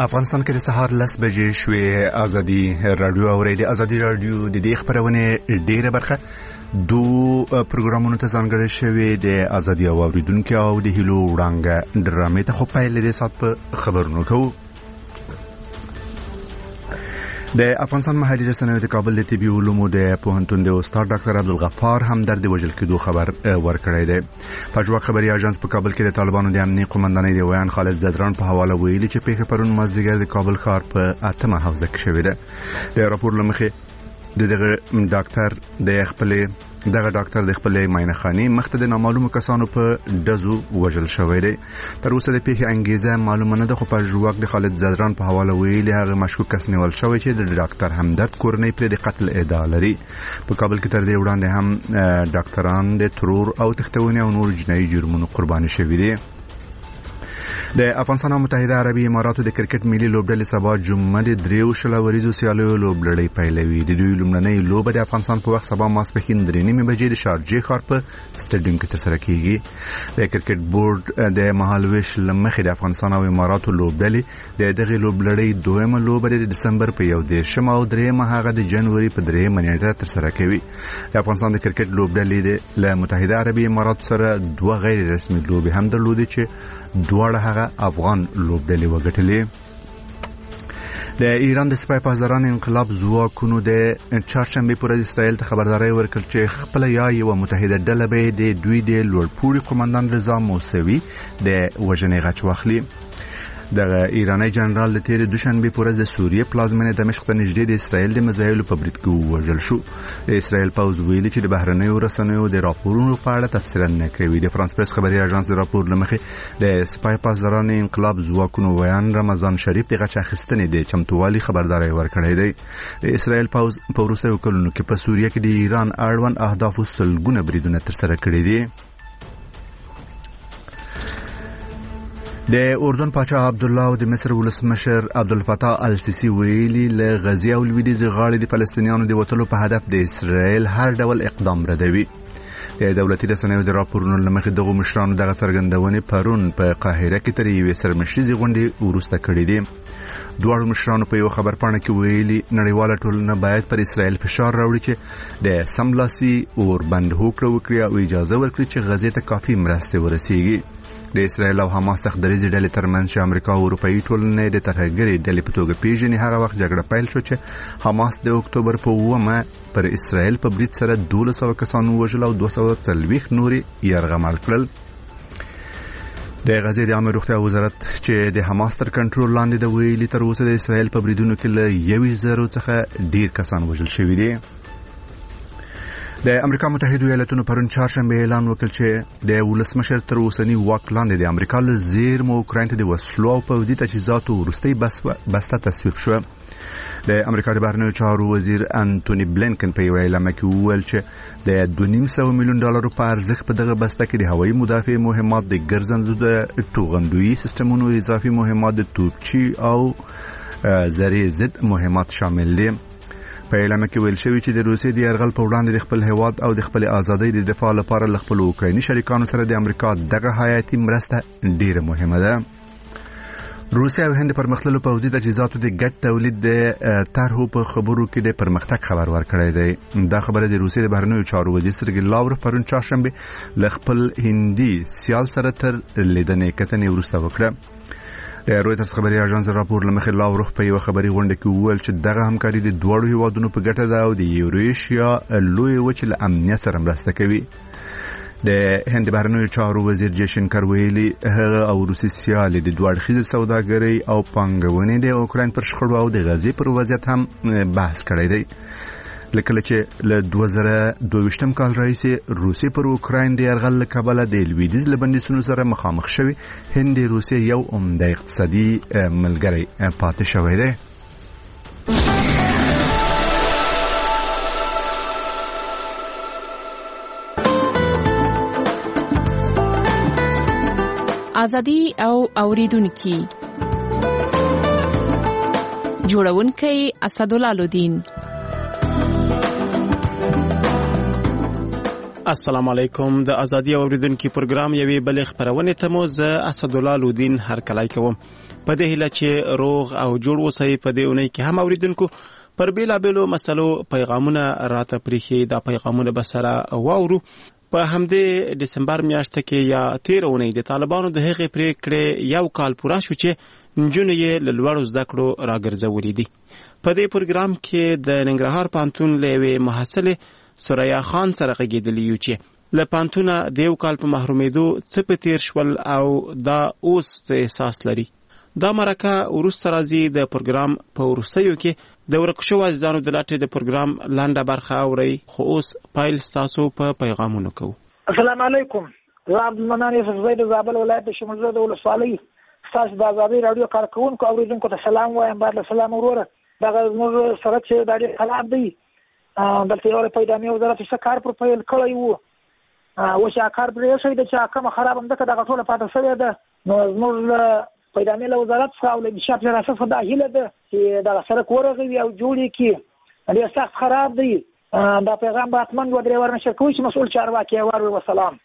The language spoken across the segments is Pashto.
افغانستان کې د سهار 10 بجې شوې ازادي رادیو او د ازادي رادیو د دې خبرونه ډیره برخه دو پروګرامونو ته ځانګړې شوې د ازادي اوریدونکو او د هیلو وړاندې ډرامې ته خو پیل لري سات په خبرونو کوو. د افغانستان محلي رسنیو د کابل د طبي علومو د پوهنتون د استاد ډاکټر عبدالغفار همدرد وژل کېدو خبر ورکړی دی. پژواک خبري اژانس په کابل کې د طالبانو د امنیتي قومندانۍ د ویان خالد زدران په حواله ویلي چې پیښه پرون مازدیګر د کابل ښار په 8مه حوزه کې شوې ده. د راپور لمخې دغه ډاکټر د خپل معاینخانه مخته د نامعلومو کسانو په دزو وژل شوی دی. تر اوسه د پیښې انګیزه معلومه نه ده، خو پژواک د خالد زدران په حواله ویلي هغه مشکوک کس نیول شوی چې د ډاکټر همدرد کورنۍ پر د قتل ادعا لري. په کابل کې تر دې وړاندې هم ډاکټران د ترور او تښتونې او نور جنایي جرمونو قرباني شوي دي. د افغانستان او متحده عربي اماراتو د کرکټ ملي لوبډلې سبا جمعه د 3 ورځو سیالیو لوبډلې پیلوي. د دوی لومړنۍ لوبه د افغانستان په وخت سبا ماسپښین 3:30 بجې د شارجې ښار په سټیډیم کې ترسره کیږي. د کرکټ بورډ د مهالویش لمخې د افغانستان او اماراتو لوبډلې د دغه لوبډلې دویمه لوبه د دسمبر په 1 او 3 هغه د جنوري په 3 نیټه ترسره کوي. د افغانستان د کرکټ لوبډلې د متحده عربي اماراتو سره دوه غیر رسمي لوبې هم درلودې چې دواړه هغه افغان لوبډلې وګټلې. د ایران د سپای پاسداران انقلاب ځواکونو د چهارشنبه پر ورځ اسرائیل ته خبرداري ورکړه چې خپل یو متحده ډله به د دوی د لوړپوړي قومندان رضا موسوي د وژنې غچ واخلي. د ایرانی جنرال د تیر دوشنبه پر ورځ د سوریه پلازمینه دمشق ته نږدې د اسرائیل د مزایلو په برید کې وژل شو. د اسرائیل پوځ ویلي چې د بهرنیو رسنیو د راپورونو په اړه تفسیر نه کوي. د فرانس پریس خبري اژانس د راپور لمخې د سپای پاسداران انقلاب ځواکونو ویان رمضان شریف د غچ اخیستنې د چمتووالي خبرداري ورکړې ده. د اسرائیل پوځ په وروستیو کلونو کې په سوریه کې د ایران اړوند اهداف سلګونه بریدونه ترسره کړي دي. د اردن پاچا عبدالله او د مصر ولسمشر عبدالفتاح السیسی ویلي له غزې او لویدیځ غاړې د فلسطینیانو د وټلو په هدف د اسرائیل هر ډول اقدام ردوي. د دولتي رسنیو د راپورونو لمخې دغه مشرانو دغه څرګندونې پرون په قاهره کې تر یوې سرمشریزې غونډې وروسته کړې دي. دواړو مشرانو په یو خبرپاڼه کې ویلي نړیواله ټولنه باید پر اسرائیل فشار راوړي چې د سملاسي اوربند هوکړه وکړي او اجازه ورکړي چې غزې ته کافي مرستې ورسیږي. د اسرائیل او حماس سختدریزې ډلې ترمنځ چې امریکا او اروپאי ټولنې د ترهګرې ډلې په توګه پیژني هغه وخت جګړه پیل شو چې حماس د اکتوبر په 9 پر اسرائیل په برید سره 1200 کسان وژل او 240 نورې یرغمل کړل. د غزې د عامه روغتیا وزارت چې د حماس تر کنټرول لاندې د ویلي تر اوسه د اسرائیل په بریدونو کې له 1000 څخه ډیر کسان وژل شوي دي. د امریکا متحده ایالاتونو پرون چهارشنبه اعلان وکړ چې د ولسمشر تر اوسنی واک لاندې د امریکا له زیرمو اوکراین ته د وسلو او پوځي تجهیزاتو وروستۍ بسته تصویب شو. د امریکا د بهرنیو چارو وزیر انټونی بلینکن په یو اعلامیه کې وویل چې د $2.5 میلیون په ارزښت په دغه بسته کې د هوایي مدافع مهمات، د ګرځندو د توغندویي سیستمونو، اضافي مهمات، د توپچي او زری ضد مهمات شامل دي. په اعلامیه کې ویل شوی چې د روسیې د یرغل په وړاندې د خپل هیواد او د خپل ازادۍ د دفاع لپاره له خپل اوکرایني شریکانو سره د امریکا دغه حیاتي مرسته ډیره مهمه ده. روسیا او هند پرمختللو پوځي تجهیزاتو د ګډ تولید د طرحو په خبرو کې د پرمختګ خبر ورکړی دی. دا خبره د روسیې د بهرنیو چارو وزیر سرګی لاوروف پرون چهارشنبه له خپل هندي سیال سره تر لیدنې کتنې وروسته وکړه. د رویټرز خبري اژانس راپور لمخې لاوروف په یو خبري غونډه کې وویل چې دغه همکاري د دوړو هیوادونو په ګټه ده او د یوریشیا لوی وچ له امنیت سره مرسته کوي. د هند بهرنیو چارو وزیر جیشنکر ویلي هغه او روسي سیال د دوه اړخیزه سوداګرۍ او پانګونې د اوکراین پر شخړو او د غزې پر وضعیت هم بحث کړی دی. لکه چې له 2022 کال راهیسې روسي پر اوکراین د یرغل له کبله د لویدیځ له بندیزونو سره مخامخ شوی. هند د روسیې یو عمده اقتصادي ملګری پاتې شوی دی. ازادي او اوریدونکو جوړونکي اسدالله لودین. السلام علیکم. د ازادي اوریدونکو پروګرام یوې بل خبرونه ته مو زه اسدالله لودین هر کله کوم. په دې هیله چې روغ او جوړ اوسئ. په دې اونۍ کې هم اوریدونکو پر بیلابیلو مسلو پیغامونه راته پریښي. دا پیغامونه به سره واورو. په همدې دسمبر میاشت کې یا 13 اونۍ د طالبانو د هغې پریکړې یو کال پوره شو چې نجونې یې له لوړو زده کړو راګرځولې دي. په دې پروګرام کې د ننګرهار پوهنتون له یوې محصلې ثریا خان سره غږېدلي یو چې له پوهنتونه د یو کال په محرومېدو څه په تیر شول او دا اوس څه احساس لري. دا مرکه وروسته راځي. د پروګرام په وروستیو کې د ورک شوو عزیزانو د لټې د پروګرام لنډه برخه اورئ. خو اوس پیل ستاسو په پیغامونو کوو. السلام علیکم. زه عبدالمنان یوسفزی د زابل ولایت د شمولزه د ولسوالۍ ستاسو د ازادۍ راډیو کارکوونکو اوریدونکو ته سلام وایم. بعد له سلام وروره. دغه زموږ سړک چې دا ډېر خراب دی. دلته یو پیدامي وزارت څه کار پر پیل کړی وو. اوس هغه کار پرې شوی دی چې کومه خراب همدغه دغه ټوله پاته شوې ده. نو زموږ پیدامي له وزارت څخه او له انشاء پر اساس دا هیله ده چې دغه سړک ورغوي او جوړ کړي. ډېر سخت خراب دی. دا پیغام به حتما دوه درې واره نشر کوي چې مسؤل چارواکي یې واوري. وسلام.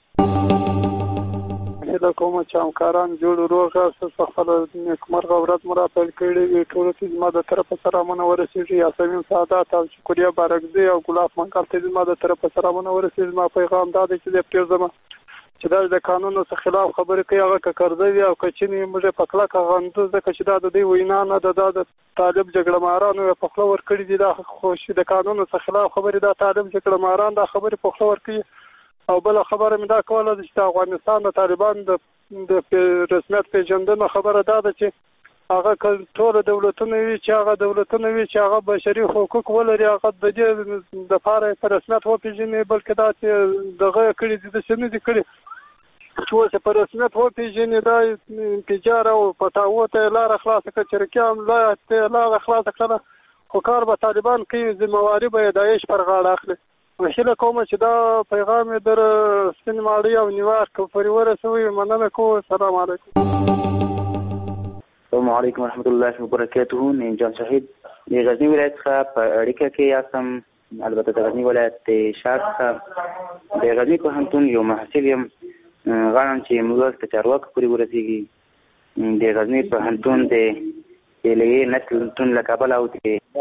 هیله کوم چې همکاران جوړ روغ اوسه. خپله نیکمرغه ورځ مو راپیل کړې وي. ټولو ته زما د طرفه سلامونه ورسېږي. یاسمین سعادت او شکریه بارکزی او ګلاب منقل ته زما د طرفه سلامونه ورسېږي. زما پیغام دا دی چې د پرېږدم چې دا د قانونو څخه خلاف خبرې کوي. هغه که کرزی وي او که چیني موږ په کلکه غندو، ځکه چې دا د دوی وینا نه ده. دا د طالب جګړه مارانو یې په خوله ورکړي دي. دا خو د قانونو څخه خلاف خبرې دا طالب جګړه ماران دا خبرې په خوله ورکوي. او بله خبره مې دا کوله چې د افغانستان د طالبان د رسمیت پیژندنه خبره دا ده چې هغه ټول دولتونه وي چې هغه بشري حقوق ولري، هغه د دې دپاره په رسمیت وپېژني. بلکې دا چې دغه کړي دي داسې نه دي کړي چې اوس په رسمیت وپېژني. دا انفجار او پټاوو ته یې لاره خلاصه کړه، چرکیان ته یې لاره خلاصه کړله. خو کار به طالبان کوي، ذمهواري به یې داعش پر غاړه اخلي. هیله کوم چې دا پیغام یې در سپین ماړی او نیویارک پورې ورسوي. مننه کوم. السلام علیکم. السلام علیکم ورحمۃ اللہ وبرکاتہ. نیم جان شهید د غزنی ولایت څخه په اړیکه کې یاستم. البته د غزنی ولایت د شار څخه د غزنی پوهنتون یو محصل یم. غواړم چې موږ ته چارواکو پورې ورسېږي. د غزنی پوهنتون د لیلیې نسلتون له کابل او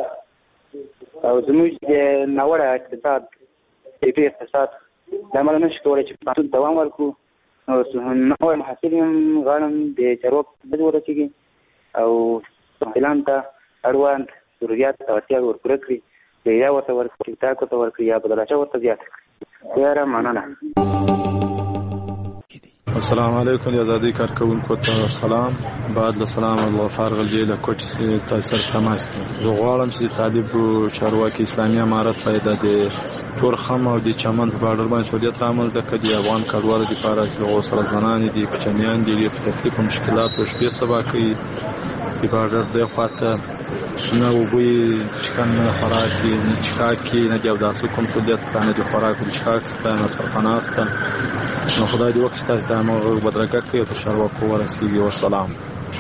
زموږ د ناوړه اقتصاد طبي اقتصاد د عمله نشي کولی چې پوهنتون دوام ورکړو. نوی محصل یم. غواړم د چارواکو پورې ورسېږي او محصلانو ته اړوند ضروريات او اړتیاوې ورپوره کړي. یا ورته ورکړي، ټاک ورته ورکړي، یا بدلاچه ورته زیاته کړي. یاره مننه. السلام علیکم. د ازادۍ کارکوونکو ته سلام. بعد له سلام الله فارغ الجیل کوټ تاثیر تماس کړ. زه غواړم چې طالب چارواکي اسلامي امارت پیدا د تور خم او د چمن په بارډر باندې سعودیت رامنځته کړي. د افغان کډوالو لپاره چې سره زنانې دي، کوچنیان دي، په تکلیف او مشکلاتو شپې سبا کوي. د بارډر د خواته نه وبوي چکن نه خوراکي نه چکاکي نه د اوداسو کوم سعودیت ستانه د خوراک د چکاک ستانه سرخانه ستانه. نو خدای دې وکړي تاسو د موږ بدرګه کوي تر چارواکو ورسېږي. والسلام.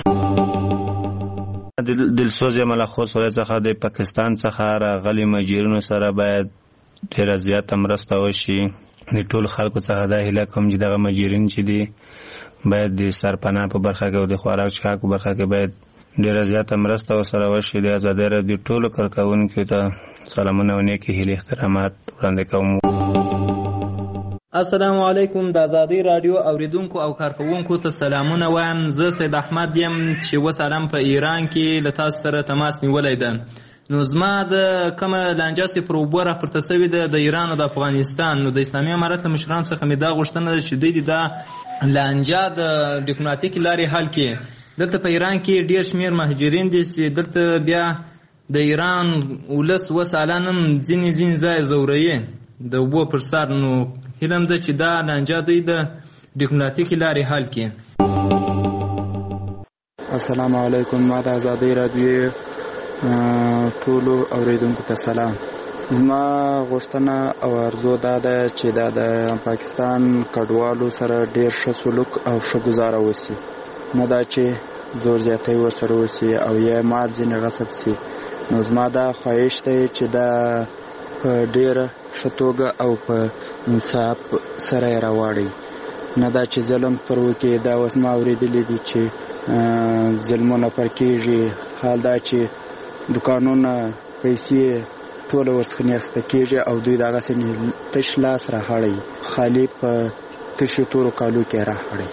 دلسوز ملخوص ولایت څخه د پاکستان څخه راغلي مهاجرینو سره باید ډېره زیاته مرسته وشي. د ټول خلکو څخه دا هیله کوم چې دغه مهاجرین چې دي باید د سرپناه په برخه کې او د خوراک چکاک په برخه کې باید ډېره زیاته مرسته ورسره وشي. د ازادۍ راډیو ټولو کارکوونکو ته سلامونه او نیکې هیلې احترامات وړاندې کوم. السلام علیکم. د ازادۍ راډیو اوریدونکو او کارکوونکو ته سلامونه وایم. زه سید احمد یم چې اوس حالا په ایران کې له تاسو سره تماس نیولی ده. نو زما د کومه لانجه چې پر اوبو راپورته سوې ده د ایران او د افغانستان، نو د اسلامي امارت له مشرانو څخه مې دا غوښتنه ده چې دوی دا لانجه د ډیپلوماتیکې لارې حل کړي. دلته په ایران کې ډېر شمېر مهاجرین دي چې دلته بیا د ایران ولس اوس حالا هم ځینې ځای ځوروي د اوبو پر سر. نو هیله ده چې دا لانجه دوی د ډیپلوماتیکې لارې حل کړي. السلام علیکم. ما د ازادۍ راډیو ټولو اوریدونکو ته سلام. زما غوښتنه او ارزو دا ده چې دا د پاکستان کډوالو سره ډېر ښه سلوک او ښه ګزاره وشي، نه دا چې زور زیاتی ورسره وشي او یا مال ځینې غصب شي. نو زما دا خواهش دی چې دا په ډېره ښه توګه او په انصاف سره یې راواړئ، نه دا چې ظلم پر وکړي. دا اوس ما اورېدلی دي چې ظلمونه پر کېږي. حال دا چې دوکانونه پیسې ټوله ورڅخه نیسته کېږي او دوی دغسې تش لاس راهړی، خالي په تشو تورو کالو کې راهړی.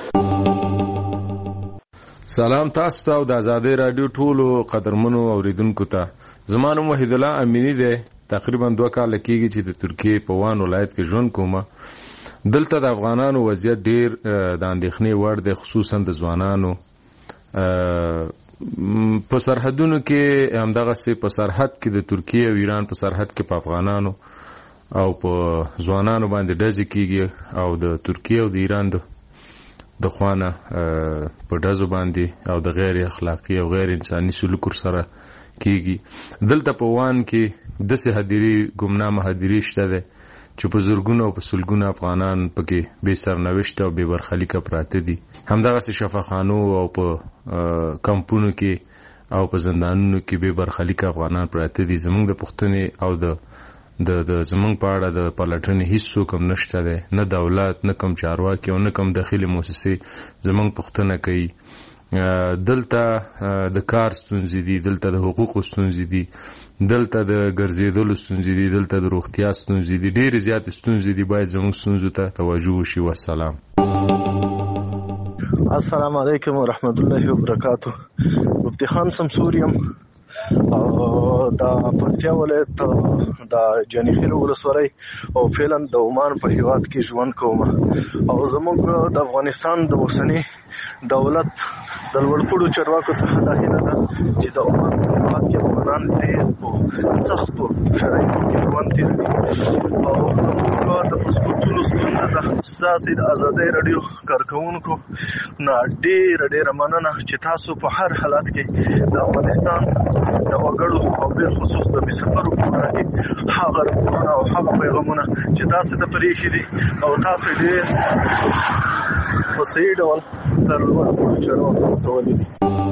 سلام تاسو ته او د آزادۍ راډیو ټولو قدرمنو اوریدونکو ته. زما نوم وحید الله امینی دی. تقریبا 2 کاله کېږي چې د ترکیې په وان ولایت کې ژوند کوم. دلته د افغانانو وضعیت ډیر د اندېښنې وړ دی، خصوصا د ځوانانو په سرحدونو کې. همدغسې په سرحد کې د ترکیې او ایران په سرحد کې په افغانانو او په ځوانانو باندې ډزې کېږي او د ترکیې او د ایران د خوانه په ډزو باندې او د غیر اخلاقي او غیر انساني سلوک سره کېږي. دلته په وان کې داسې هدیرې ګمنامه هدیرې شته دی چې په زرګونو او په سلګونو افغانان پکې بې سرنوشته او بې برخلیکه پراته دي. همدغسې شفاخانو او په کمپونو کې او په زندانونو کې بې برخلیکه افغانان پراته دي. زموږ د پوښتنې او د زموږ په اړه د پلټنې هیڅ څوک هم نشته دی، نه دولت، نه کوم چارواکي او نه کوم داخلي موسسې زموږ پوښتنه کوي. دلته د کار ستونزې دي، دلته د حقوقو ستونزې دي، دلته د ګرځېدلو ستونزې دي، دلته د روغتیا ستونزې دي، ډېرې زیاتې ستونزې دي. باید زموږ ستونزو ته توجه وشي. والسلام. السلام علیکم ورحمت الله وبرکاتو. مفتی خان سمسور یم او د پکتیا ولایت د جانیخیل ولسوالۍ او فعلا د عمان په هیواد کې ژوند کوم. او زموږ د افغانستان د اوسني دولت د لوړپوړو چارواکو څخه دا هیله ده چې د عمان په هیواد کې افغانان ډېر په سختو شرایطو کې ژوند تېروي. او زموږ د پاسپورټونو ستونزه ده. ستاسې د آزادۍ راډیو کارکوونکو نه ډېره مننه چې تاسو په هر حالت کې د افغانستان د وګړو او بالخصوص د بېسفرو په اړه کې هغه راپورونه او هغه پیغامونه چې تاسو ته پرېښي دي او تاسو ډېر په صحیح ډول تر لوړپوړو چارواکو رسولي دي.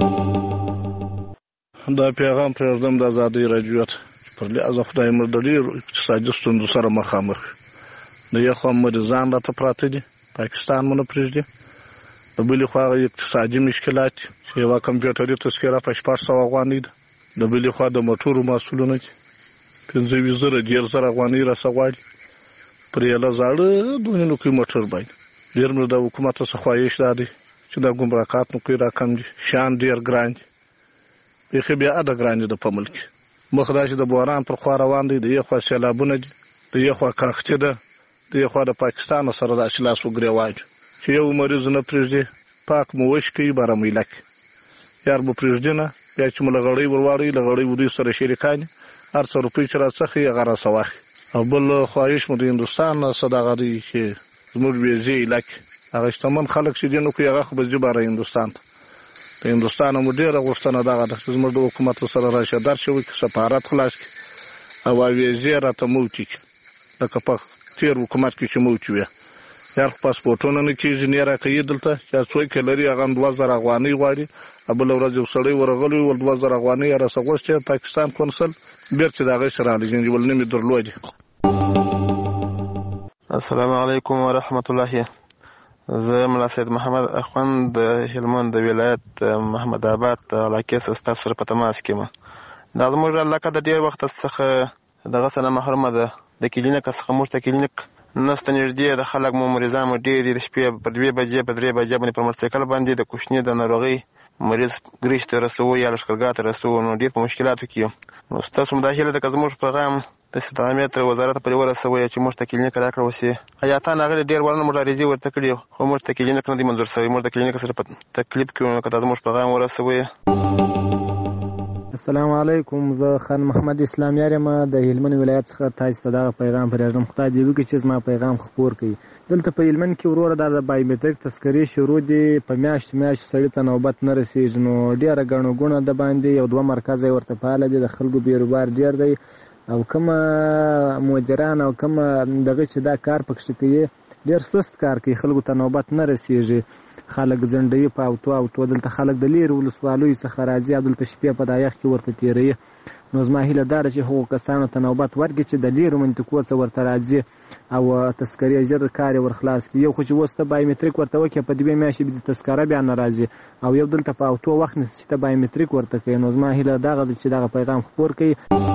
دا پیغام پرېږدم د آزادۍ راډیو ته. پر لحاظ خدای مو د ډېرو اقتصادي ستونزو سره مخامخ. د یو خوا مریضان راته پراته دي، پاکستان مو نه پرېږدي. د بلې خوا هغه اقتصادي مشکلات چې یوه کمپیوټري تذکره په 600 افغانۍ ده. د بلې خوا د موټرو محصولونه چې 15,000 10,000 افغانۍ راڅه غواړي. پر یوه زاړه 2 نوکۍ موټر باندې ډېر مو د حکومت څخه خواهش دا دی چې دا ګمرکات نوکۍ راکم دي. شیان ډېر ګران دي، بیخي بیا اده ګران دي. د په ملک مخ دا چې د بحران پر خوا روان دی. د یو خوا سیلابونه دي، د یو خوا کاختې ده، د یو خوا د پاکستان سره داسې لاس وګرېوان چې یو مریض نه پرېږدي، پاک مو وش کوي، بارامویله کوي. یار به پرېږدي نه، بیا چې مو له غړۍ ورواړوي، له غړۍ ودوی سره شریکان دي، هر څه روپۍ چې راڅخي هغه راڅه واخلي. او بل خواهش مو د هندوستان څه دغه دی چې زموږ ویزې علاقې هغه شتمن خلک چې دي نو کوي هغه خو به ځي باره هندوستان ته. د هندوستان مو ډېره غوښتنه دغه ده چې زموږ د حکومت سره راشي درشي وکړي، سفارت خلاص کړي او ویزې راته موچي کړي لکه په تېر حکومت کې چې موچي وي. یار خو پاسپورټونه نه کېږي، نه یې راکوي. دلته چې څوک یې لري هغه 2,000 افغانۍ غواړي. بله ورځ یو سړی ورغلی ول 2,000 افغانۍ یې راڅه غوښتې. پاکستان کونسل بېرته د هغې سره رالیږي ول نه مې درلودې. السلام علیکم ورحمت الله. زه ملا سید محمد اخوند د هلمند د ولایت محمد آباد علاقې څخه ستاسو سره په تماس کې یم. دا زموږ علاقه د ډېر وخت څخه دغه څه نه محرومه ده. د کلینیک څخه موږ ته کلینیک نسته نږدې. د خلک مو مریضان مو ډېر دي. د شپې په 2 بجې په 3 بجې باندې پر موټرسایکل باندې د کوچني د ناروغۍ مریض ګریش ته رسوو یا لښکرګاه ته رسوو. نو ډېر په مشکلاتو کې یو. نو ستاسو هم دا هیله ده که زموږ پیغام د استعامت تر وزارت پورې ورسوئ چې موږ ته کلینیک راکړه وسي. حیاتان هغه ډېر ورنه موږ عریضې ورته کړي خو موږ ته کلینیک نه دی منظور شوی. موږ د کلینیک سره په تکلیف کې یو. که تاسو زموږ پیغام ورسوئ. السلام علیکم. زه خان محمد اسلامیار یم د هلمند ولایت څخه. تاسو ته دغه پیغام پرېږدم. خدای دې وکړي چې زما پیغام خپور کړي. دلته په هلمند کې وروره دا د بایومټریک تذکرې شروع دي. په میاشت سړي ته نوبت نه رسېږي. نو ډېره ګڼه ګوڼه د باندې 1-2 مرکز یې ورته فعاله دي. د خلکو بیروبار ډېر دی او کومه مدیران او کومه دغه چې دا کار پکښې کوي ډېر سست کار کوي. خلکو ته نوبت نه رسېږي. خلک ځنډوي په اوتو دلته خلک د لیرې ولسوالیو څخه راځي او دلته شپې په دا یخ کې ورته تېروي. نو زما هیله دا ده چې هغو کسانو ته نوبت ورکړي چې د لیرو منطقو څخه ورته راځي او تذکرې ژر کار یې ورخلاص کړي. یو خو چې اوس ته بایومټریک ورته وکړې په 2 میاشتې به د تذکره بیا نه راځي او یو دلته په اوتو وخت نیسي چې ته بایومټریک ورته کوې. نو زما هیله دغه ده چې دغه پیغام خپور کړي.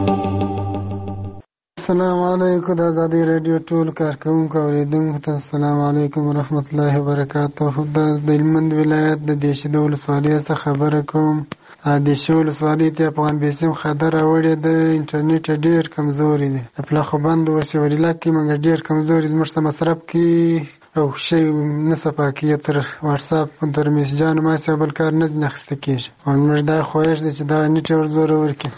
السلام علیکم د ازادي رادیو ټول کارکوونکو اوریدونکو ته السلام علیکم ورحمت الله وبرکاته. د هلمند ولایت د دیشې د ولسوالۍ څخه خبره کوم. د دیشې ولسوالۍ ته افغان بیسیم خطر راوړی د انټرنیټ ډېر کمزوري دی. د پلاخوبند ورسې ولیلا کې موږ ډېر کمزوري زموږ څه مصرف کې او شی نه صفا کېږي تر واتساپ تر میسجانو ماسې او بل کار نه ځینې اخیسته کېږي. او موږ دا خواهش دی چې دا نیټ ور زوره ورکړي.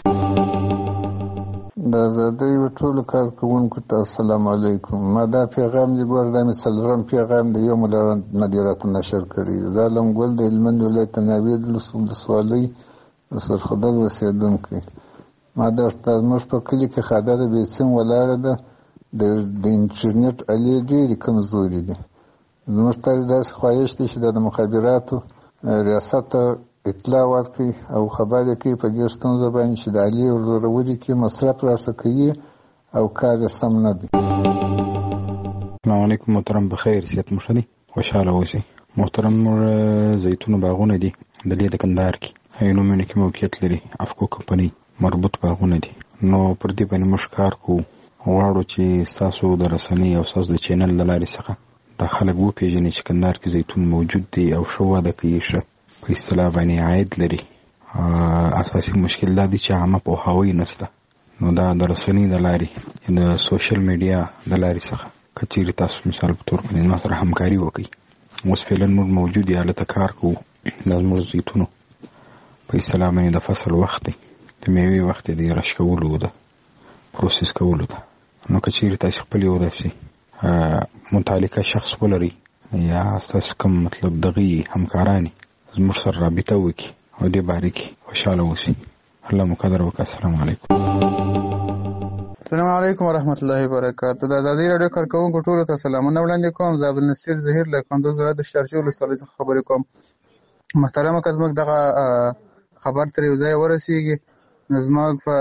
د ازادۍ ټولو کارکوونکو ته السلام علیکم. ما دا پیغام دی ګور دا مې څلورم پیغام دی یو مولا ندیرات نشر کړی. زه علم ګل د هلمند ولایت ناوید ولسوالۍ سرخدل اوسېدونکی. ما درته زموږ په کلي کې خادره بیسیم ولاړه ده. د انټرنیټ الې ډېرې کمزوري دي. زموږ ته داسې خواهش دی چې د مخابراتو ریاست ته اطلاع ورکړي او خبر یې کوي په دې ستونزه باندې چې د الې ورزورولي کې مصرف راسه کوي او کار یې سم نه دی. السلام علیکم محترم، بخیر صحت مو ښه دی؟ خوشحاله اوسئ. محترم موږ زیتون باغونه دي د لې د کندهار کې عینومېنه کې موقعیت لري. افکو کمپنۍ مربوط باغونه دي. نو پر دې باندې موږ کار کوو. غواړو چې ستاسو د رسنۍ او ستاسو د چینل له لارې څخه دا خلک وپېژني چې کندهار کې زیتون موجود دی او ښه وده کوي، ښه په اصطلاح باندې عاید لري. اساسي مشکل دا دی چې عامه پوهاوی نشته. نو دا د رسنۍ د لارې د سوشل میډیا د لارې څخه که چیرې تاسو مثال په طور باندې ما سره همکاري وکړئ. اوس فعلا موږ موجود یو هلته کار کوو. دا زموږ زیتونو په اصطلاح باندې د فصل وخت دی، د میوې وخت دی، د رش کولو ده، پروسس کولو ده. نو که چیرې تاسو خپل یو داسې متعلقه شخص ولرئ یا ستاسو کوم مطلب دغه همکارانی زموږ سره رابطه وکړي او دې باره کې خوشحاله اوسئ. الله مو قدر وکړي. السلام علیکم. السلام علیکم ورحمت الله وبرکاته. د ازادي رادیو کارکوونکو ټولو ته سلامونه وړاندې کوم. زه عبدالنصیر ظهیر له کندوز ولایت د شارجې ولسوالۍ څخه خبرې کوم. محترمه که زموږ دغه خبر تر یو ځای ورسېږي نو زموږ په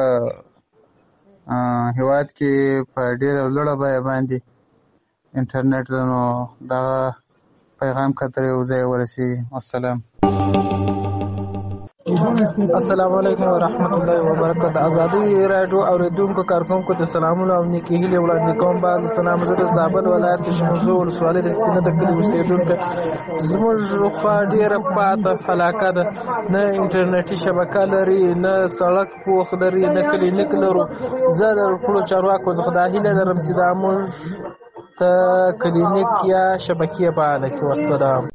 هېواد کې په ډېره لوړه بیه باندې انټرنیټ ده، نو دغه پیغام که تر یو ځای ورسېږي. السلام علیکم ورحمت الله وبرکاته. ازادي رادیو اوریدونکو کارکوونکو ته سلامونه او نیکې هیلې وړاندې کوم. بعد سلام زه د زابل ولایت د شمزو ولسوالۍ د سپینه د کلي اوسېدونکی. زموږ خوا ډېره پاته علاقه ده، نه انټرنیټي شبکه لري، نه سړک پوخ لري، نه کلینیک لرو. زه د ټولو چارواکو څخه دا هیله لرم چې دا موږ ته کلینیک یا شبکې فعاله کړي. والسلام.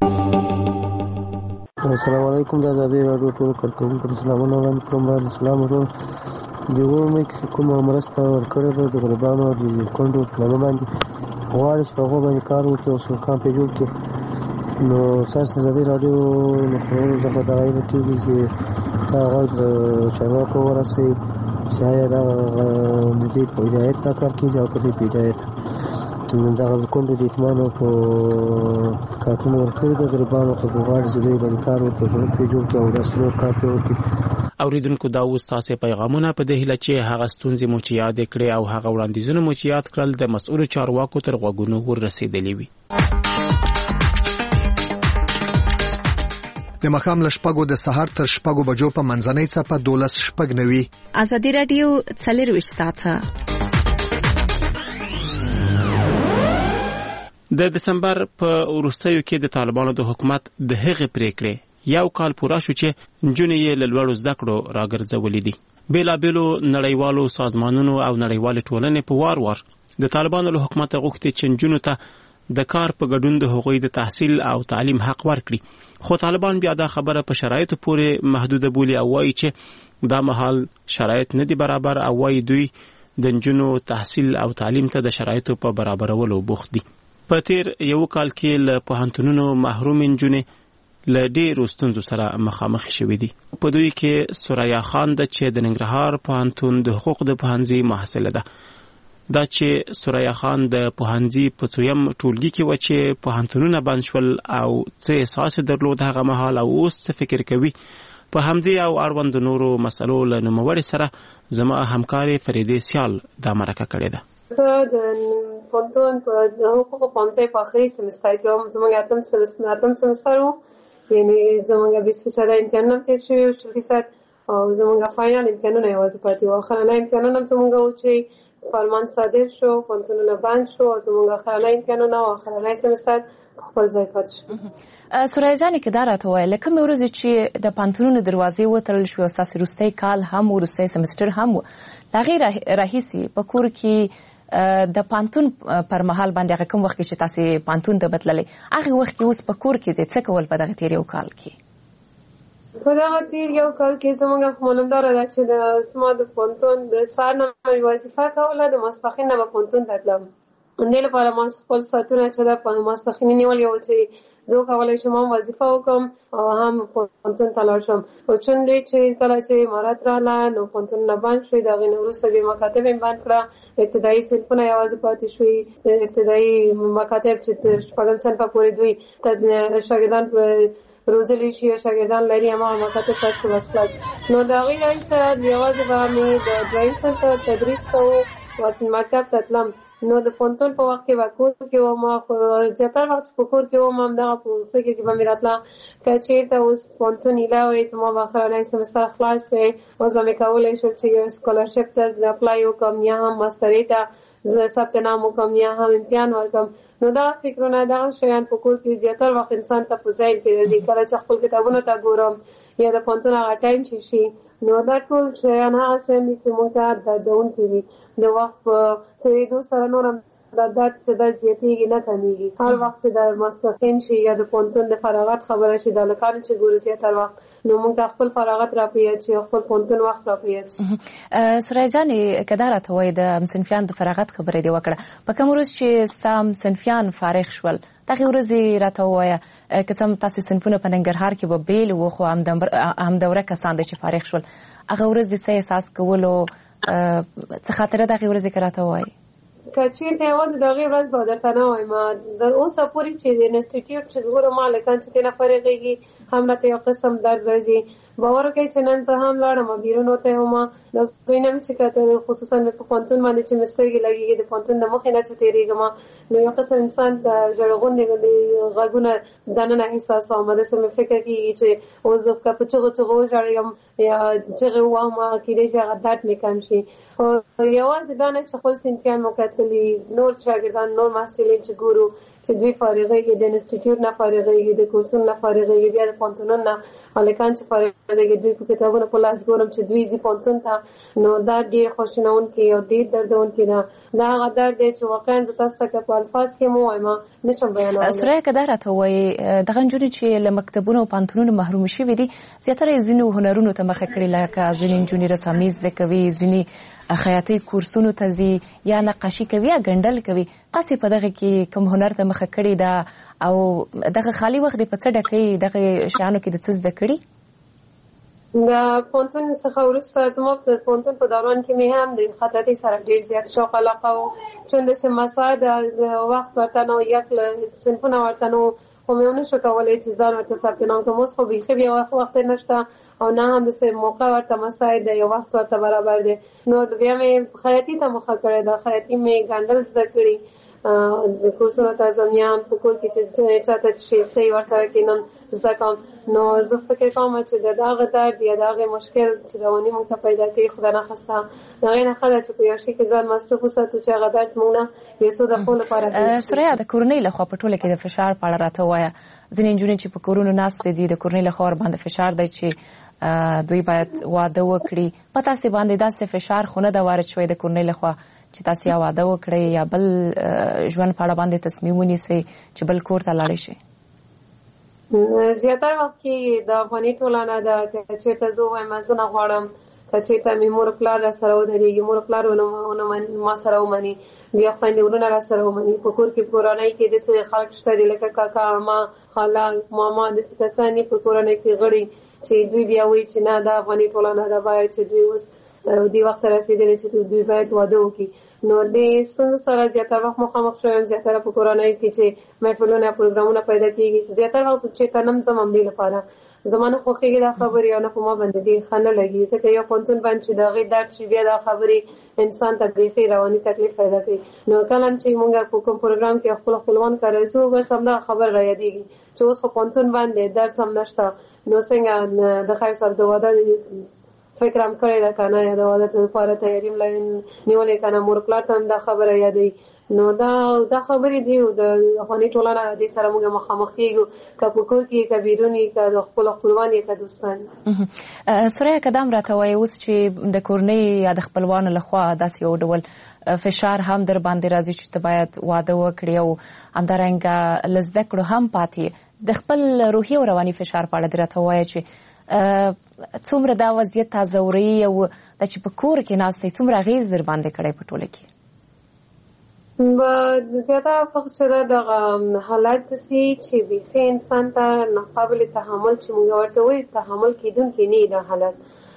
السلام علیکم. د ازادي رادیو ټول کارکوونکو ته سلامونه وړاندې کوم. باید اسلام ورو د اومې کې کومه مرسته ورکړې ده د غریبانو د کونډو پلانو باندې غواړي چې په هغو باندې کار وکړي او سرکان پرې جوړ کړي. نو ستاسو د ازادي رادیو له خبرونو څخه دا ویل کېږي چې دا غږ د چارواکو ورسوي چې آیا دا د دې په هدایت دا کار کېږي او که دې په هدایت دغه کونډو د یتیمانو په کارټونه ورکړي د غریبانو ته غواړي چې دوی باندې کار وکړي، سړک پرې جوړ کړي او داسې نور کار پرې وکړي. اوریدونکو دا اوس تاسې پیغامونه په دې هیله چې هغه ستونزې مو چې یاد کړې او هغه وړاندیزونه مو چې یاد کړل د مسؤلو چارواکو تر غوږونو ورسېدلي وي. د ماښام له 6 د سهار تر 6 بجو په منځنۍ څپه 12:09. ازادي رادیو 24 ساعته. د دسمبر په وروستیو کې د طالبانو د حکومت د هغې پریکړې یو کال پوره شو چې نجونې یې له لوړو زده کړو راګرځولې دي. بېلابېلو نړیوالو سازمانونو او نړیوالې ټولنې په وار وار د طالبانو له حکومت غوښتي چې نجونو ته د کار په ګډون د هغوی د تحصیل او تعلیم حق ورکړي. خو طالبان بیا دا خبره په شرایطو پورې محدوده بولي او وایي چې دا مهال شرایط نه دي برابر او وایي دوی د نجونو تحصیل او تعلیم ته د شرایطو په برابرولو بوخت دي. په تیر یو کال کې له پوهنتونونو محروم نجونې له ډېرو ستونزو سره مخامخ شوې دي. په دوی کې سوریا خان ده چې د ننګرهار پوهنتون د حقوق د پوهنځي محصله ده. دا چې سوریا خان د پوهنځي په څویم ټولګي کې و چې پوهنتونونه بند شول او څه احساس درلود هغه مهال او اوس څه فکر کوي. په همدې او اړوند نورو مسلو له نوموړي سره زما همکارې فریدې سیال دا مرکه کړې ده. زه د پوهنتون په حقوقو پوهنځي په آخري سمستر کې وم. زموږ اتم سمستر و، یعنې زموږ 20% امتحانونه تېر شوي و، 40% او زموږ فاینل امتحانونه یوازې پاتې وو. آخرنی امتحانونه زموږ و چې فرمان صادر شو، پوهنتونونه بند شو او زموږ آخرنی امتحانونه او آخرنی سمستر خپل ځای پاتې شو. سوریا جانې که دا راته ووایه له کومې ورځې چې د پوهنتونونو دروازې وتړل شوې او ستاسې وروستی کال هم وروستی سمستر هم و، د هغې راهیسې په کور کې د پوهنتون پر مهال باندې هغه کوم وخت کې چې تاسې پوهنتون ته بتللی هغې وخت کې اوس په کور کې د څه کول په دغه تېر یو کال کې؟ په دغه تېر یو کال کې زموږ معلومداره ده چې زما د پوهنتون د سهار نه مې وظیفه کوله، د ماسپښین نه به پوهنتون ته تلم. دې لپاره ما خپل ساعتونه چې ده په ماسپښین نیولي وو چې زه وکولی شم هم وظیفه وکړم او هم پوهنتون ته لاړ شم. خو چون دی چې کله چې امارات راغله نو پوهنتونونه بند شوي، د هغې نه وروسته بیا مکاتب یې بند کړه، ابتدایي صنفونه یوازې پاتې شوي. ابتدایي مکاتب چې تر شپږم صنفه پورې دوی شاګردان روزلی شي او شاګردان لري، هماغه مکاتب ته چې بس کړل. نو د هغې راهیسه یوازې به مې د دویم صنف تدریس کوو او مکتب ته تلم. نو د پوهنتون په وخت کې به کور کې وم، خو زیاتره وخت په کور کې وم همدغه په فکر کې به مې راتله که چېرته اوس پوهنتون ایله وی زما به آخرنی سمستر خلاص وی، اوس به مې کولی شو چې یو سکالرشپ ته اپلای وکړم یا هم ماسترۍ ته زه ثبت نام وکړم یا هم امتحان ورکړم. نو دغه فکرونه دغه شیان په کور کې زیاتره وخت انسان ته په ذهن کې راځي. کله چې خپل کتابونو ته ګورم یا د پوهنتون هغه ټایم چې شي نو دا ټول شیان هغه شیان دي چې موږ ته دردونکي دي. د وخت په تېرېدو سره نور هم دا درد چې دا زیاتېږي نه کمیږي. هر وخت چې د ماسپښین شي یا د پوهنتون د فراغت خبره شي د هلکانو چې ګورو زیاتره وخت نو موږ ته خپل فراغت را په یاد شي او خپل پوهنتون وخت را په یاد شي. سوریا جانې که دا راته وایي د صنفیان د فراغت خبره دې وکړه، په کوم ورځ چې ستا صنفیان فارغ شول دغې ورځې راته ووایه که څه هم تاسې صنفونه په ننګرهار کې به بېل وو خو همدوره کسان دی چې فارغ شول، هغه ورځ دې څه احساس کولو، څه خاطره دغې ورځې که راته ووایي؟ که چېرته یوازې د هغې ورځ به درته نه وایم، تر اوسه پورې چې د انسټیټیوټ چې ګورم هلکان چې ترېنه فارغېږي هم راته یو قسم درد راځي. باور وکړئ چې نن زه هم لاړم بیرون وتی وم، د دوی نه مې چې کته خصوصا مې په پوهنتون باندې چې مې سترګې لګېږي د پوهنتون د مخې نه چې تېرېږم نو یو قسم انسان ته ژړ غوندې غږونه دننه احساسوم. داسې مې فکر کېږي چې اوس زه که په چغو چغو وژړېږم یا چغې ووهم کېدای شي هغه درد مې کم شي. یوازې دا نه چې خپل صنفیان مو کتلي، نور شاګردان نور محصلین چې ګورو چې دوی فارغېږي، د انسټیټیوټ نه فارغېږي، د کورسونو نه فارغېږي، بیا د پوهنتونونو نه هلکان چې فارغېږي دوی په کتابونو په لاس ګورم چې دوی ځي پوهنتون ته، نو دا ډېر خواشینونکی او ډېر دردونکی ده. دا هغه درد دی چې واقعا زه تاسو ته که په الفاظ کې مو ووایم نشم بیانولی. سوریا که دا راته ووایي دغه نجونې چې له مکتبونو او پوهنتونونو محروم شوي دي زیاتره یې ځینو هنرونو ته مخه کړې، لکه ځینې نجونې رسامي زده کوي، ځینې خیاطۍ کورسونو ته ځي یا نقاشي کوي یا ګنډل کوي. تاسې په دغه کې کوم هنر ته مخه کړې ده او دغه خالي وخت دې په څه ډکوي؟ دغه شیانو کې د څه زده کړي؟ د پوهنتون څخه وروسته زما د پوهنتون په دوران کې مې هم د خطاطۍ سره ډېر زیات شوق علاقه و، چون داسې مساعد وخت ورته نه و، یک صنفونه ورته نه و، خو مې ونه شو کولی چې ځان ورته ثبت نام کړم. اوس خو بیخي بیا وخت نشته او نه هم داسې موقع ورته مساعد دی، یو وخت ورته برابر دی. نو بیا مې خیاطي ته مخه کړې ده، خیاطي مې ګنډل زده کړي، د کورسونو ته ځم یا هم په کور کې چې چاته شیستۍ ورسره کینم زده کوم. نو زه فکر کوم چې د دغه درد یا د هغې مشکل چې رواني موږ ته پیدا کوي خدای نخواسته د هغې نه ښه ده چې په یو شي کې ځان مصروف وساتو چې هغه درد موږ نه یو څه د ښو لپاره. سوریا د کورنۍ لخوا په ټوله کې د فشار په اړه راته ووایه. ځینې نجونې چې په کورونو ناستې دي د کورنۍ لخوا ورباندې فشار دی چې دوی باید واده وکړي. په تاسې باندې داسې فشار خو نه ده وارد شوی د کورنۍ لخوا چې تاسې یا واده وکړئ یا بل ژوند په اړه باندې تصمیم ونیسئ چې بل کور ته لاړئ شئ؟ زیاتره وخت کې د افغاني ټولنه ده که چېرته زه ووایم زه نه غواړم، که چېرته مې مور پلار را سره ودرېږي، مور پلار ما سره ومني، بیا خویندې ورونه را سره ومني. په کور کې په کورنۍ کې داسې خلک شته دي لکه کاکا، عمه، خاله، ماما، داسې کسان دي په کورنۍ کې غړي چې دوی بیا وایي چې نه دا افغاني ټولنه ده، باید چې دوی اوس دې وخت ته رسېدلي چې دوی باید واده وکړي. نو د ستونزو سره زیاتره وخت مخامخ شوم، زیاتره په کورنۍ کې چې محفلونه پروګرامونه پیدا کېږي، زیاتره وخت چې تنم زم هم دی لپاره زمانه خوښیږي دا خبرې او نه په ما باندې دې ښه نه لګي، ځکه یو پوهنتون باندې چې د هغې درد شي بیا دا خبرې انسان ته بیخي رواني تکلیف پیدا کوي. نو کله چې موږ په کوم پروګرام کې خپل خپلوان کاریږو بس همدغه خبر را یادېږي چې اوس خو پوهنتون باندې درس هم نشته، نو څنګه د خیر صاحب د واده فکر هم کړی ده که نه، یا د واده لپاره تیاري هم نیولې که نه، مور پلار ته هم دا خبره یادوي. نو دا خبرې دي د افغاني ټولنه د دې سره موږ مخامخ کېږو، که په کور کې که بیرون یې که د خپلو خپلوان یې که دوستان. سوریه که دا هم راته وایي اوس چې د کورنۍ یا د خپلوانو لخوا داسې یو ډول فشار هم در باندې راځي چې ته باید واده وکړې او همدارنګه له زده کړو هم پاتې د خپل روحي او رواني فشار په اړه دې راته ووایه چې څومره دا وضعیت تا ځوروي او دا چې په کور کې ناست دی څومره اغېز در باندې کړی په ټوله کې؟ زیاتره وخت چې دا دغه حالات داسې چې بیخي انسان ته ناقابل تحمل چې موږ ورته وایو تحمل کېدونکی نه دا حالت.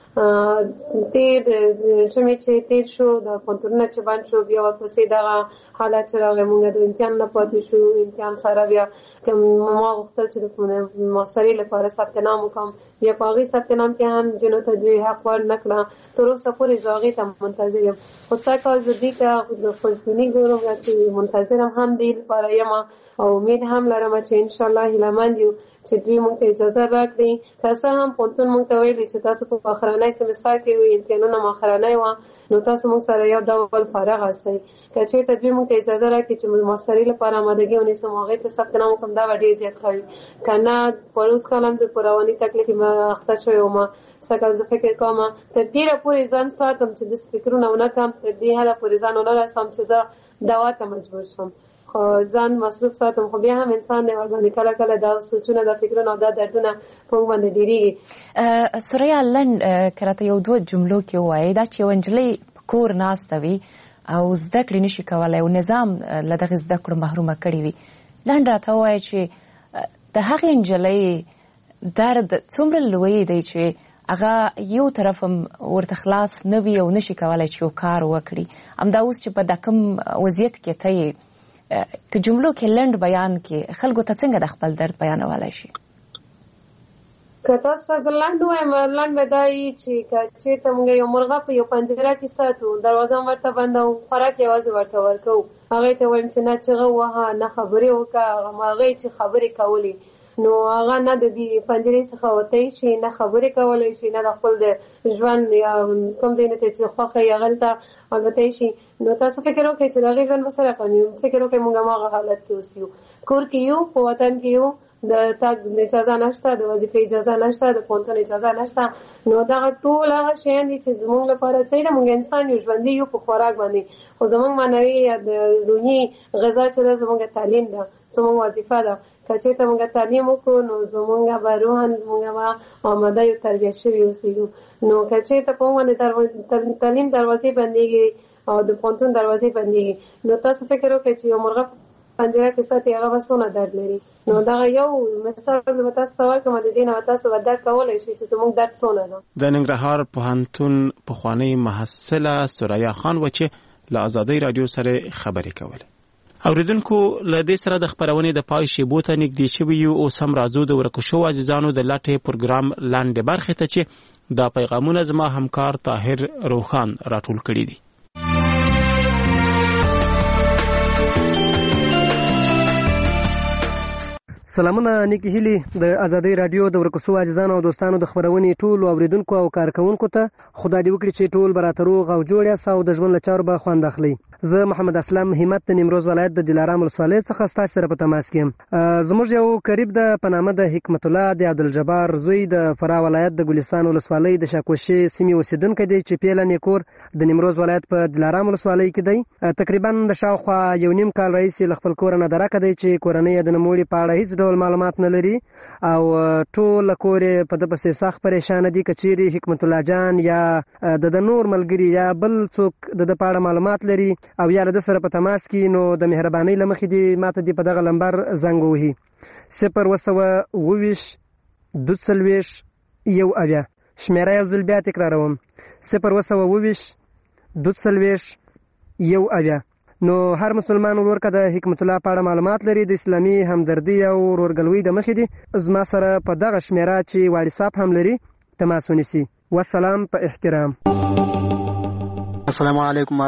تیر ژمی چې تیر شو د پوهنتونونه چې بند شو بیا ورپسې دغه حالات چې راغی موږ د امتحان نه پاتې شو، امتحان سره بیا ما غوښتل چې د ماسترۍ لپاره ثبت نام وکړم، بیا په هغې ثبت نام کې هم جنو ته دوی حق ور نه کړه، تر اوسه پورې زه هغې ته منتظر یم. خو سږ کال زه دې ته د خپلتوني ګورم چې منتظر هم دې لپاره یم او امید هم لرم چې انشاءالله هیلهمند یو چې دوی موږ ته اجازه راکړي. که څه هم پوهنتون موږ ته ویلي چې تاسو په آخرنی سمستر کې وي، امتحانونه مو آخرنی وه، نو تاسو موږ سره یو ډول فارغ هستئ. که چېرته دوی موږ ته اجازه راکړي چې ماسترۍ لپاره آمادګي ونیسم هغې ته ثبت نام وکړم دا به ډېر زیات ښه وي. که نه په اوس کال هم زه په رواني تکلیف اخته شوې وم، سږ زه فکر کوم تر ډېره پورې ځان ساتم چې داسې فکرونه ونه کړم، تر دې حده پورې ځان ونه رسوم چې زه دوا ته مجبور شم. خو ځان مصروف ساتم، خو بیا هم انسان دی ورباندې کله کله دا سوچونه دا فکرونه او دا دردونه په موږ باندې ډېرېږي. سوریه لنډ که راته یو دوه جملو کې ووایې دا چې یوه نجلۍ په کور ناسته وي او زده کړې نشي کولی او نظام له دغې زده کړو محرومه کړې وي، لنډ راته ووایه چې د هغې نجلۍ درد څومره لوی دی چې هغه یو طرف هم ورته خلاص نه وي او نشي کولی چې یو کار وکړي. همدا اوس چې په دا کوم وضعیت کې ته یې که جملو کې لنډ بیان کې خلکو ته څنګه د خپل درد بیانولی شي؟ که تاسو ته زه لنډ ووایم، لنډ به دا وي چې که چېرته موږ یو مرغه په یو پنجره کې ساتو، دروازه هم ورته بندوو، خوراک یوازې ورته ورکوو، هغې ته وایم چې نه چغه ووهه، نه خبرې وکړه، هغې چې خبرې کولې نو هغه نه د دې پنجرې څخه وتی شي، نه خبرې کولی شي، نه د خپل د ژوند یا کوم ځای نه ته چې خوښه یې هغلته البتی شي. نو تاسو فکر وکړئ چې د هغې ژوند به څه رقم وي. فکر وکړئ موږ هماغه حالت کې اوس یو، کور کې یو، په وطن کې یو، د تګ اجازه نشته، د وظیفې اجازه نشته، د پوهنتون اجازه نشته. نو دغه ټول هغه شیان دي چې زموږ لپاره څه ده، موږ انسان یو، ژوندي یو په خوراک باندې، خو زموږ معنوي یا د روحي غذا چې ده زموږ تعلیم ده، زموږ وظیفه ده. که چېرته موږ تعلیم وکړو نو زموږ به روحاً موږ به آماده یو، تربیه شوي اوسېږو. نو که چېرته په موږ باندې تعلیم دروازې بندېږي او د پوهنتون دروازې بندېږي، نو تاسو فکر وکړئ چې یو مرغه پنجره کې ساتي هغه به څونه درد لري. نو دغه یو مثال به تاسو ته ورکړم، د دې نه به تاسو به درک کولی شئ چې زموږ درد څونه ده. د ننګرهار پوهنتون پخوانۍ محصله سوریه خان و چې له ازادۍ راډیو سره خبرې کولې. اوریدونکو له دې سره د خپرونې د پای شیبو ته نږدې شوي یو، اوس هم راځو د ورکو شوو عزیزانو د لټې پروګرام لاندې برخې ته چې دا پیغامونه زما همکار طاهر روخان راټول کړي دي. سلامونه نیکی هیلي د ازادۍ راډیو د ورکو شوو عزیزانو او دوستانو د خپرونې ټولو اوریدونکو او کارکوونکو ته خدای دې وکړي چې ټول به راته روغ او جوړ یاست او د ژوند له چارو به خوند اخلئ. زه محمد اسلم همت د نیمروز ولایت د دلارام ولسوالۍ څخه ستاسو سره په تماس کې یم. زموږ یو قریب د په نامه د حکمت الله د عبدالجبار زوی د فراه ولایت د ګلستان ولسوالۍ د شاکوشي سیمې اوسېدونکی دی چې پیله نیکور د نیمروز ولایت په دلارام ولسوالۍ کې دی. تقریبا د شاوخوا یو نیم کال راهیسې له خپل کوره نه درکه دی چې کورنۍ یې د نوموړي په اړه هیڅ ډول معلومات نه لري او ټول کور یې په ده پسې سخت پریشانه دي. که چیرې حکمت الله جان یا د نور ملګري یا بل څوک د ده په اړه معلومات لري او یا له ده سره په تماس کې، نو د مهربانۍ له مخې دې ماته دې په دغه لمبر زنګ ووهي 020 22 شمېره یو ځل بیا تکراروم 020 22 1 نو هر مسلمان ورور که د حکمت الله په اړه معلومات لري د اسلامي همدردي او ورورګلوۍ د مخې دي زما سره په دغه شمیره چې واتساپ هم لري تماس ونیسي. والسلام په احترام. السلام علیکم